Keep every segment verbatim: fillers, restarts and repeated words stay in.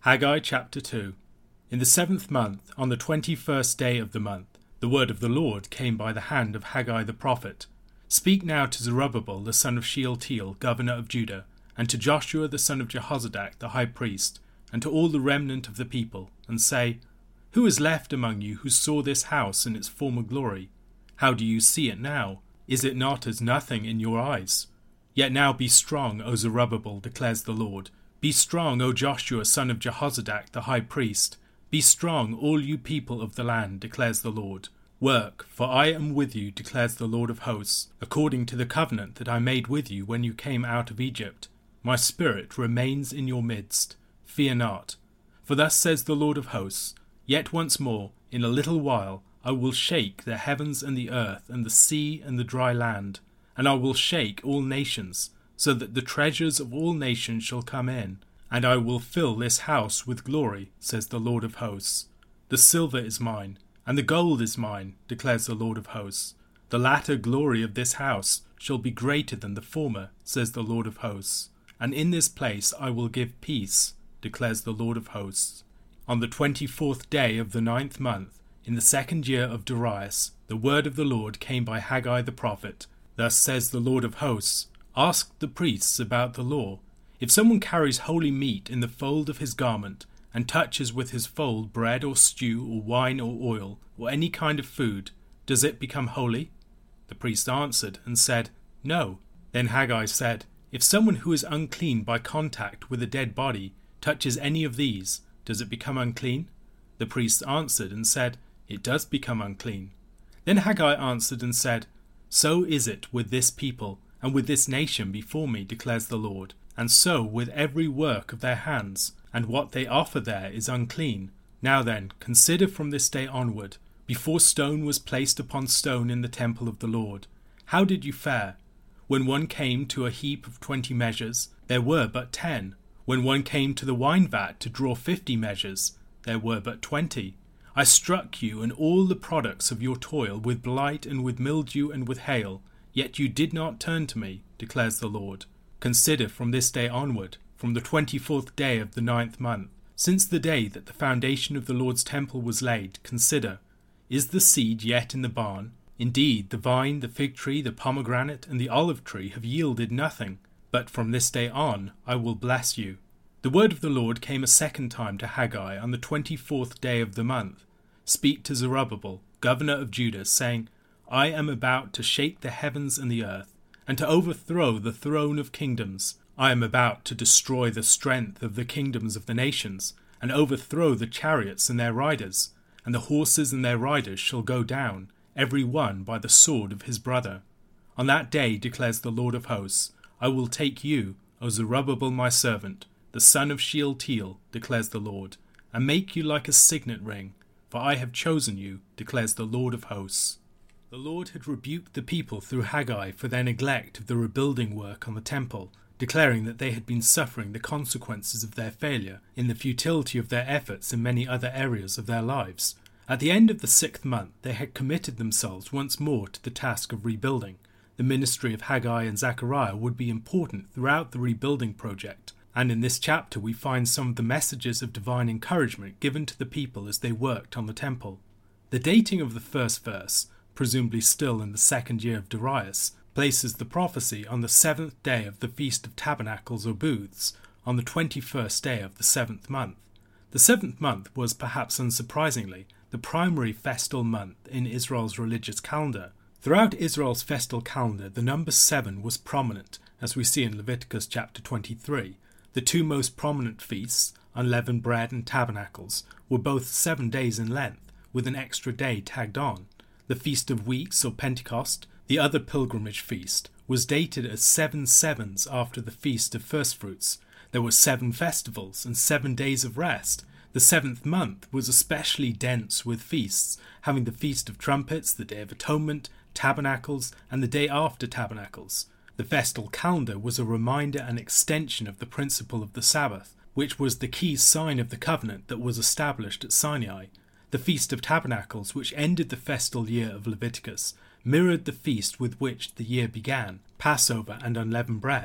Haggai chapter two. In the seventh month, on the twenty-first day of the month, the word of the Lord came by the hand of Haggai the prophet. Speak now to Zerubbabel the son of Shealtiel, governor of Judah, and to Joshua the son of Jehozadak the high priest, and to all the remnant of the people, and say, Who is left among you who saw this house in its former glory? How do you see it now? Is it not as nothing in your eyes? Yet now be strong, O Zerubbabel, declares the Lord. Be strong, O Joshua son of Jehozadak the high priest. Be strong, all you people of the land, declares the Lord. Work, for I am with you, declares the Lord of hosts, according to the covenant that I made with you when you came out of Egypt. My spirit remains in your midst. Fear not. For thus says the Lord of hosts, Yet once more, in a little while, I will shake the heavens and the earth and the sea and the dry land, and I will shake all nations, so that the treasures of all nations shall come in, and I will fill this house with glory, says the Lord of hosts. The silver is mine, and the gold is mine, declares the Lord of hosts. The latter glory of this house shall be greater than the former, says the Lord of hosts. And in this place I will give peace, declares the Lord of hosts. On the twenty-fourth day of the ninth month, in the second year of Darius, the word of the Lord came by Haggai the prophet. Thus says the Lord of hosts, Ask the priests about the law. If someone carries holy meat in the fold of his garment, and touches with his fold bread or stew or wine or oil, or any kind of food, does it become holy? The priest answered and said, No. Then Haggai said, If someone who is unclean by contact with a dead body touches any of these, does it become unclean? The priest answered and said, It does become unclean. Then Haggai answered and said, So is it with this people, and with this nation before me, declares the Lord, and so with every work of their hands, and what they offer there is unclean. Now then, consider from this day onward, before stone was placed upon stone in the temple of the Lord. How did you fare? When one came to a heap of twenty measures, there were but ten. When one came to the wine vat to draw fifty measures, there were but twenty. I struck you and all the products of your toil with blight and with mildew and with hail, yet you did not turn to me, declares the Lord. Consider from this day onward, from the twenty-fourth day of the ninth month, since the day that the foundation of the Lord's temple was laid, consider, is the seed yet in the barn? Indeed, the vine, the fig tree, the pomegranate, and the olive tree have yielded nothing. But from this day on I will bless you. The word of the Lord came a second time to Haggai on the twenty-fourth day of the month. Speak to Zerubbabel, governor of Judah, saying, I am about to shake the heavens and the earth, and to overthrow the throne of kingdoms. I am about to destroy the strength of the kingdoms of the nations, and overthrow the chariots and their riders, and the horses and their riders shall go down, every one by the sword of his brother. On that day, declares the Lord of hosts, I will take you, O Zerubbabel my servant, the son of Shealtiel, declares the Lord, and make you like a signet ring, for I have chosen you, declares the Lord of hosts. The Lord had rebuked the people through Haggai for their neglect of the rebuilding work on the temple, declaring that they had been suffering the consequences of their failure in the futility of their efforts in many other areas of their lives. At the end of the sixth month, they had committed themselves once more to the task of rebuilding. The ministry of Haggai and Zechariah would be important throughout the rebuilding project, and in this chapter we find some of the messages of divine encouragement given to the people as they worked on the temple. The dating of the first verse, presumably still in the second year of Darius, places the prophecy on the seventh day of the Feast of Tabernacles or Booths, on the twenty-first day of the seventh month. The seventh month was, perhaps unsurprisingly, the primary festal month in Israel's religious calendar. Throughout Israel's festal calendar, the number seven was prominent, as we see in Leviticus chapter twenty-three. The two most prominent feasts, unleavened bread and tabernacles, were both seven days in length, with an extra day tagged on. The Feast of Weeks, or Pentecost, the other pilgrimage feast, was dated as seven sevens after the Feast of Firstfruits. There were seven festivals and seven days of rest. The seventh month was especially dense with feasts, having the Feast of Trumpets, the Day of Atonement, Tabernacles, and the day after Tabernacles. The festal calendar was a reminder and extension of the principle of the Sabbath, which was the key sign of the covenant that was established at Sinai. The Feast of Tabernacles, which ended the festal year of Leviticus, mirrored the feast with which the year began, Passover and unleavened bread.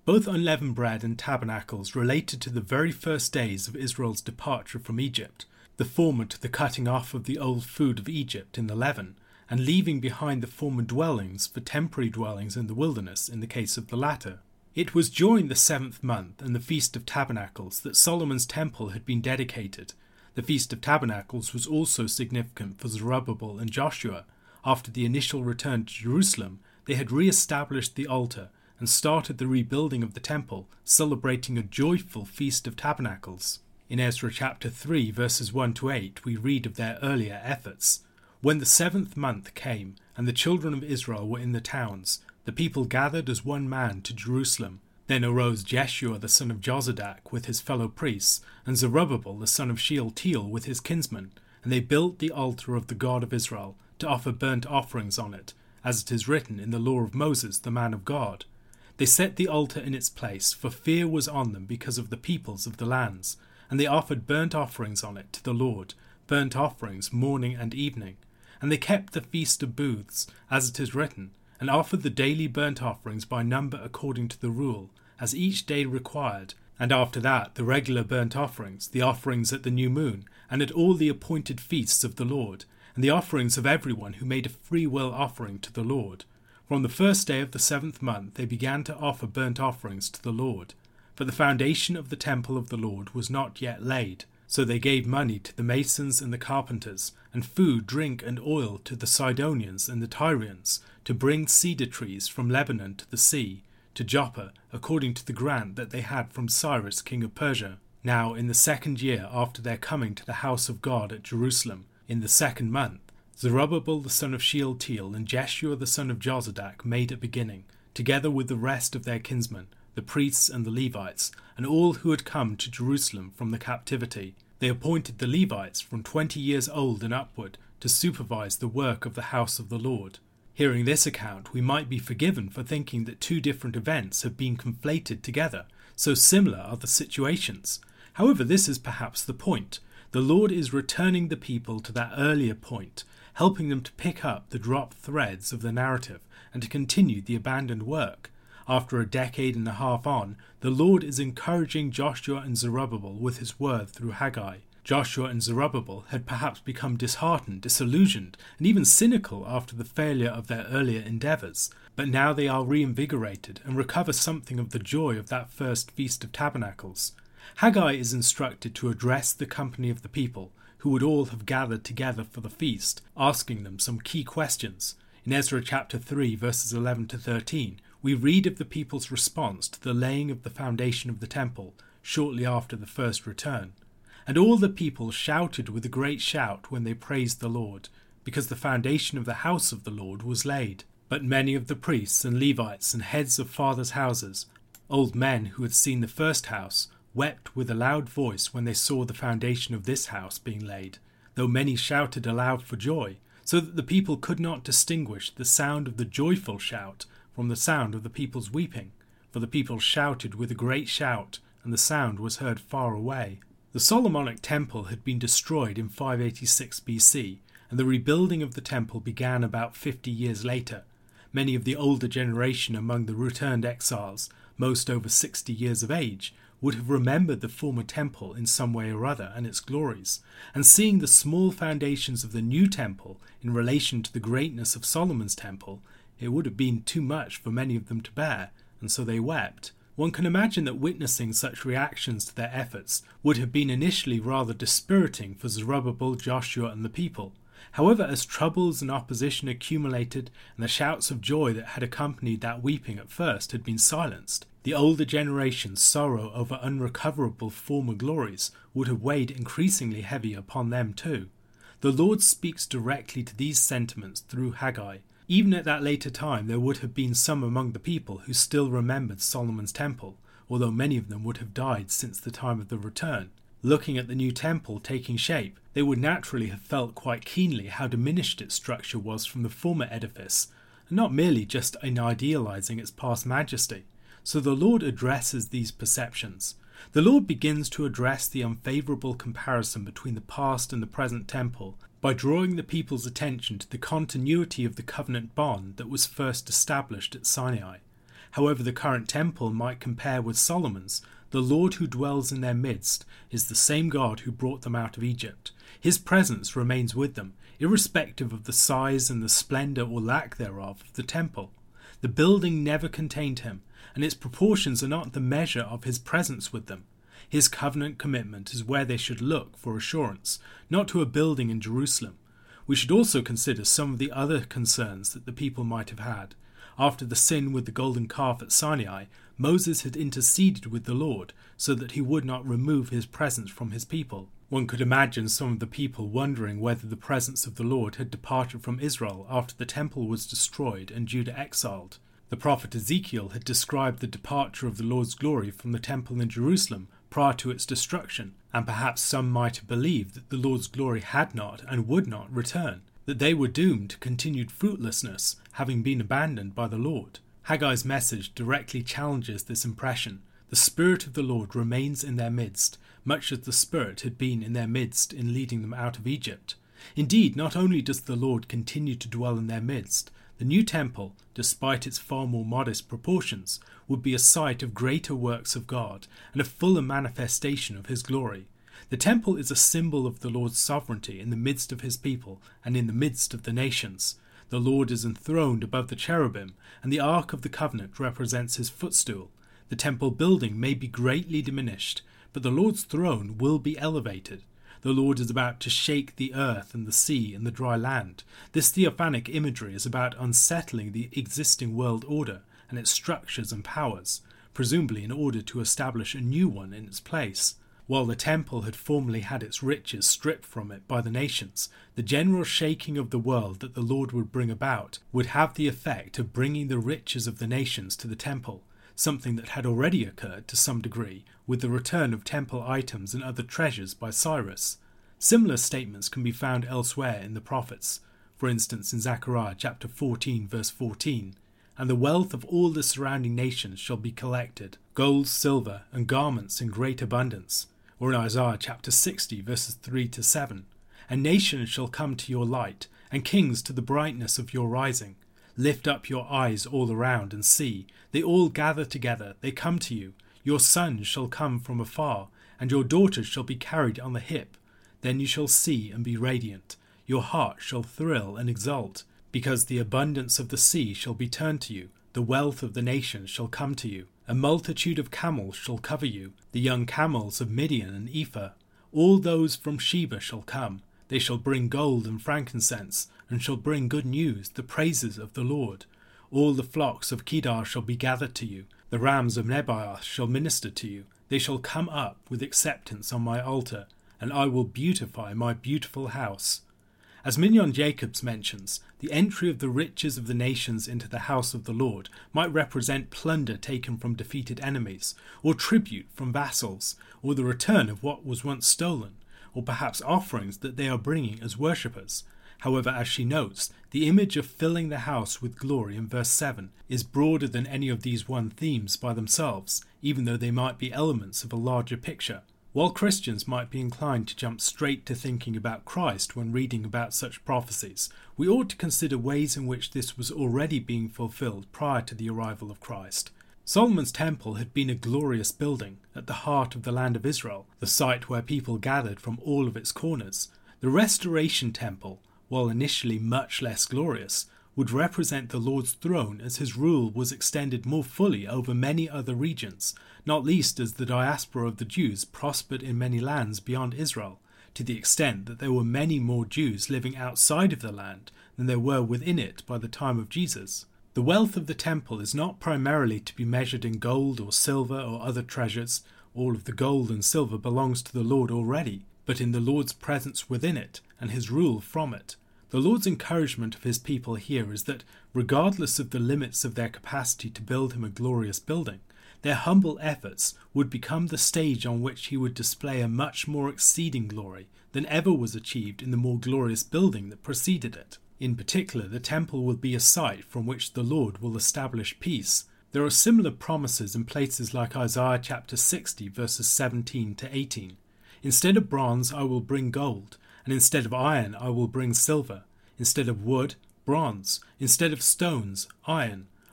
Both unleavened bread and tabernacles related to the very first days of Israel's departure from Egypt, the former to the cutting off of the old food of Egypt in the leaven, and leaving behind the former dwellings for temporary dwellings in the wilderness in the case of the latter. It was during the seventh month and the Feast of Tabernacles that Solomon's temple had been dedicated. The Feast of Tabernacles was also significant for Zerubbabel and Joshua. After the initial return to Jerusalem, they had re-established the altar and started the rebuilding of the temple, celebrating a joyful Feast of Tabernacles. In Ezra chapter three, verses one to eight, we read of their earlier efforts. When the seventh month came, and the children of Israel were in the towns, the people gathered as one man to Jerusalem. Then arose Jeshua the son of Jozadak with his fellow priests, and Zerubbabel the son of Shealtiel with his kinsmen, and they built the altar of the God of Israel, to offer burnt offerings on it, as it is written in the law of Moses the man of God. They set the altar in its place, for fear was on them because of the peoples of the lands, and they offered burnt offerings on it to the Lord, burnt offerings morning and evening. And they kept the Feast of Booths, as it is written, and offered the daily burnt offerings by number according to the rule, as each day required, and after that the regular burnt offerings, the offerings at the new moon, and at all the appointed feasts of the Lord, and the offerings of everyone who made a free will offering to the Lord. From the first day of the seventh month they began to offer burnt offerings to the Lord. For the foundation of the temple of the Lord was not yet laid, so they gave money to the masons and the carpenters, and food, drink, and oil to the Sidonians and the Tyrians, to bring cedar trees from Lebanon to the sea, to Joppa, according to the grant that they had from Cyrus king of Persia. Now in the second year after their coming to the house of God at Jerusalem, in the second month, Zerubbabel the son of Shealtiel and Jeshua the son of Jozadak made a beginning, together with the rest of their kinsmen, the priests and the Levites, and all who had come to Jerusalem from the captivity. They appointed the Levites from twenty years old and upward to supervise the work of the house of the Lord. Hearing this account, we might be forgiven for thinking that two different events have been conflated together, so similar are the situations. However, this is perhaps the point. The Lord is returning the people to that earlier point, helping them to pick up the dropped threads of the narrative and to continue the abandoned work. After a decade and a half on, the Lord is encouraging Joshua and Zerubbabel with his word through Haggai. Joshua and Zerubbabel had perhaps become disheartened, disillusioned, and even cynical after the failure of their earlier endeavours, but now they are reinvigorated and recover something of the joy of that first Feast of Tabernacles. Haggai is instructed to address the company of the people, who would all have gathered together for the feast, asking them some key questions. In Ezra chapter three, verses eleven to thirteen, we read of the people's response to the laying of the foundation of the temple shortly after the first return. And all the people shouted with a great shout when they praised the Lord, because the foundation of the house of the Lord was laid. But many of the priests and Levites and heads of fathers' houses, old men who had seen the first house, wept with a loud voice when they saw the foundation of this house being laid, though many shouted aloud for joy, so that the people could not distinguish the sound of the joyful shout from the sound of the people's weeping, for the people shouted with a great shout, and the sound was heard far away. The Solomonic temple had been destroyed in five eighty-six B C, and the rebuilding of the temple began about fifty years later. Many of the older generation among the returned exiles, most over sixty years of age, would have remembered the former temple in some way or other and its glories, and seeing the small foundations of the new temple in relation to the greatness of Solomon's temple, it would have been too much for many of them to bear, and so they wept. One can imagine that witnessing such reactions to their efforts would have been initially rather dispiriting for Zerubbabel, Joshua, and the people. However, as troubles and opposition accumulated, and the shouts of joy that had accompanied that weeping at first had been silenced, the older generation's sorrow over unrecoverable former glories would have weighed increasingly heavy upon them too. The Lord speaks directly to these sentiments through Haggai. Even at that later time there would have been some among the people who still remembered Solomon's temple, although many of them would have died since the time of the return. Looking at the new temple taking shape, they would naturally have felt quite keenly how diminished its structure was from the former edifice, and not merely just in idealizing its past majesty. So the Lord addresses these perceptions. The Lord begins to address the unfavourable comparison between the past and the present temple by drawing the people's attention to the continuity of the covenant bond that was first established at Sinai. However the current temple might compare with Solomon's, the Lord who dwells in their midst is the same God who brought them out of Egypt. His presence remains with them, irrespective of the size and the splendour or lack thereof of the temple. The building never contained him, and its proportions are not the measure of his presence with them. His covenant commitment is where they should look for assurance, not to a building in Jerusalem. We should also consider some of the other concerns that the people might have had. After the sin with the golden calf at Sinai, Moses had interceded with the Lord so that he would not remove his presence from his people. One could imagine some of the people wondering whether the presence of the Lord had departed from Israel after the temple was destroyed and Judah exiled. The prophet Ezekiel had described the departure of the Lord's glory from the temple in Jerusalem prior to its destruction, and perhaps some might have believed that the Lord's glory had not and would not return, that they were doomed to continued fruitlessness, having been abandoned by the Lord. Haggai's message directly challenges this impression. The Spirit of the Lord remains in their midst, much as the Spirit had been in their midst in leading them out of Egypt. Indeed, not only does the Lord continue to dwell in their midst, the new temple, despite its far more modest proportions, would be a site of greater works of God and a fuller manifestation of his glory. The temple is a symbol of the Lord's sovereignty in the midst of his people and in the midst of the nations. The Lord is enthroned above the cherubim, and the Ark of the Covenant represents his footstool. The temple building may be greatly diminished, but the Lord's throne will be elevated. The Lord is about to shake the earth and the sea and the dry land. This theophanic imagery is about unsettling the existing world order and its structures and powers, presumably in order to establish a new one in its place. While the temple had formerly had its riches stripped from it by the nations, the general shaking of the world that the Lord would bring about would have the effect of bringing the riches of the nations to the temple, something that had already occurred to some degree with the return of temple items and other treasures by Cyrus. Similar statements can be found elsewhere in the prophets, for instance in Zechariah chapter fourteen verse fourteen, "And the wealth of all the surrounding nations shall be collected, gold, silver, and garments in great abundance," or in Isaiah chapter sixty verses three to seven, "And nations shall come to your light, and kings to the brightness of your rising. Lift up your eyes all around and see, they all gather together, they come to you. Your sons shall come from afar, and your daughters shall be carried on the hip. Then you shall see and be radiant. Your heart shall thrill and exult, because the abundance of the sea shall be turned to you. The wealth of the nations shall come to you. A multitude of camels shall cover you, the young camels of Midian and Ephah. All those from Sheba shall come. They shall bring gold and frankincense, and shall bring good news, the praises of the Lord. All the flocks of Kedar shall be gathered to you. The rams of Nebaioth shall minister to you. They shall come up with acceptance on my altar, and I will beautify my beautiful house. As Mignon Jacobs mentions, the entry of the riches of the nations into the house of the Lord might represent plunder taken from defeated enemies, or tribute from vassals, or the return of what was once stolen, or perhaps offerings that they are bringing as worshippers. However, as she notes, the image of filling the house with glory in verse seven is broader than any of these one themes by themselves, even though they might be elements of a larger picture. While Christians might be inclined to jump straight to thinking about Christ when reading about such prophecies, we ought to consider ways in which this was already being fulfilled prior to the arrival of Christ. Solomon's temple had been a glorious building at the heart of the land of Israel, the site where people gathered from all of its corners. The Restoration Temple, while initially much less glorious, would represent the Lord's throne as his rule was extended more fully over many other regions, not least as the diaspora of the Jews prospered in many lands beyond Israel, to the extent that there were many more Jews living outside of the land than there were within it by the time of Jesus. The wealth of the temple is not primarily to be measured in gold or silver or other treasures. All of the gold and silver belongs to the Lord already, but in the Lord's presence within it and his rule from it. The Lord's encouragement of his people here is that, regardless of the limits of their capacity to build him a glorious building, their humble efforts would become the stage on which he would display a much more exceeding glory than ever was achieved in the more glorious building that preceded it. In particular, the temple will be a site from which the Lord will establish peace. There are similar promises in places like Isaiah chapter sixty verses seventeen to eighteen. Instead of bronze I will bring gold, and instead of iron I will bring silver. Instead of wood, bronze. Instead of stones, iron.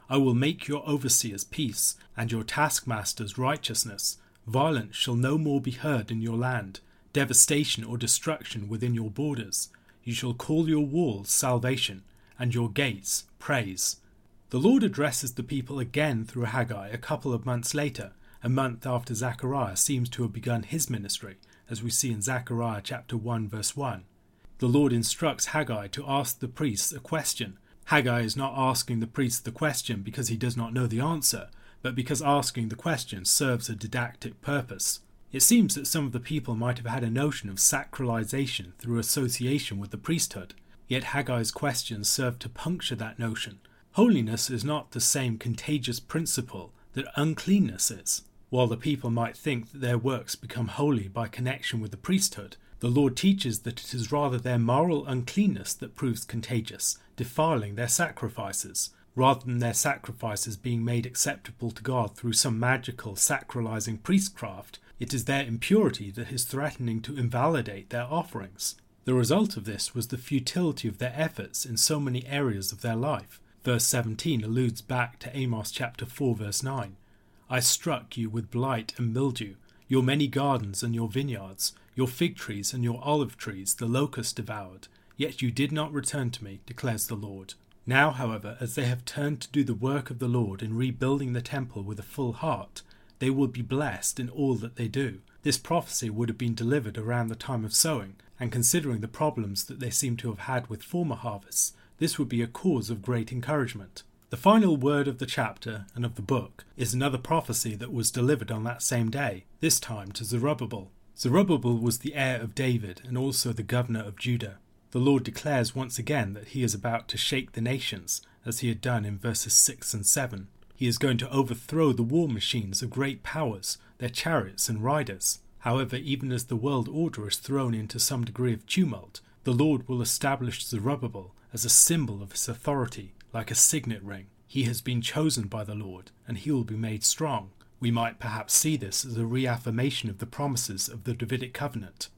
I will make your overseers peace, and your taskmasters righteousness. Violence shall no more be heard in your land, devastation or destruction within your borders. You shall call your walls salvation, and your gates praise. The Lord addresses the people again through Haggai a couple of months later, a month after Zechariah seems to have begun his ministry, as we see in Zechariah chapter one verse one. The Lord instructs Haggai to ask the priests a question. Haggai is not asking the priests the question because he does not know the answer, but because asking the question serves a didactic purpose. It seems that some of the people might have had a notion of sacralization through association with the priesthood, yet Haggai's questions serve to puncture that notion. Holiness is not the same contagious principle that uncleanness is. While the people might think that their works become holy by connection with the priesthood, the Lord teaches that it is rather their moral uncleanness that proves contagious, defiling their sacrifices, rather than their sacrifices being made acceptable to God through some magical sacralizing priestcraft. It is their impurity that is threatening to invalidate their offerings. The result of this was the futility of their efforts in so many areas of their life. Verse seventeen alludes back to Amos chapter four verse nine. I struck you with blight and mildew, your many gardens and your vineyards, your fig trees and your olive trees the locust devoured, yet you did not return to me, declares the Lord. Now, however, as they have turned to do the work of the Lord in rebuilding the temple with a full heart, they will be blessed in all that they do. This prophecy would have been delivered around the time of sowing, and considering the problems that they seem to have had with former harvests, this would be a cause of great encouragement. The final word of the chapter and of the book is another prophecy that was delivered on that same day, this time to Zerubbabel. Zerubbabel was the heir of David and also the governor of Judah. The Lord declares once again that he is about to shake the nations, as he had done in verses six and seven. He is going to overthrow the war machines of great powers, their chariots and riders. However, even as the world order is thrown into some degree of tumult, the Lord will establish Zerubbabel as a symbol of his authority, like a signet ring. He has been chosen by the Lord, and he will be made strong. We might perhaps see this as a reaffirmation of the promises of the Davidic covenant.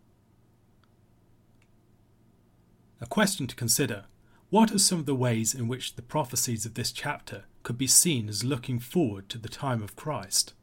A question to consider. What are some of the ways in which the prophecies of this chapter could be seen as looking forward to the time of Christ?